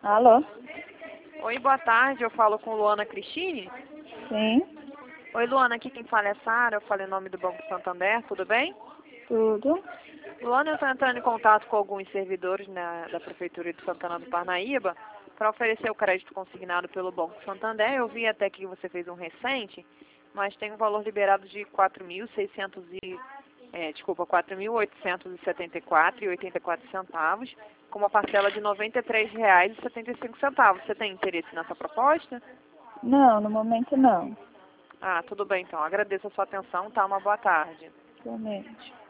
Alô? Oi, boa tarde. Eu falo com Luana Cristine. Sim, Oi, Luana. Aqui quem fala é Sara. Eu falo em nome do Banco Santander. Tudo bem? tudo. Luana, eu estou entrando em contato com alguns servidores da Prefeitura de Santana do Parnaíba para oferecer o crédito consignado pelo Banco Santander. Eu vi até que você fez um recente, mas tem um valor liberado de 4.874,84 centavos, com uma parcela de R$ 93,75. Você tem interesse nessa proposta? Não, no momento não. Ah, tudo bem então. Agradeço a sua atenção, tá? Uma boa tarde. Realmente.